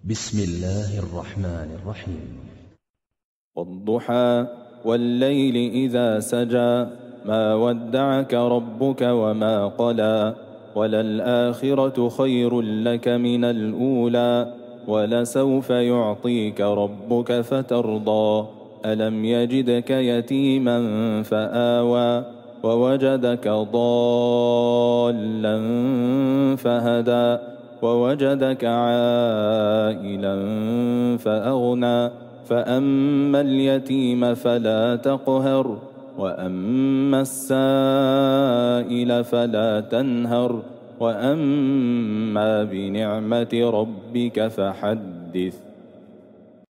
بسم الله الرحمن الرحيم. والضحى والليل إذا سجى ما ودعك ربك وما قلى وللآخرة خير لك من الأولى ولسوف يعطيك ربك فترضى ألم يجدك يتيما فآوى ووجدك ضالا فهدى ووجدك عائلا فأغنى فأما اليتيم فلا تقهر وأما السائل فلا تنهر وأما بنعمة ربك فحدث.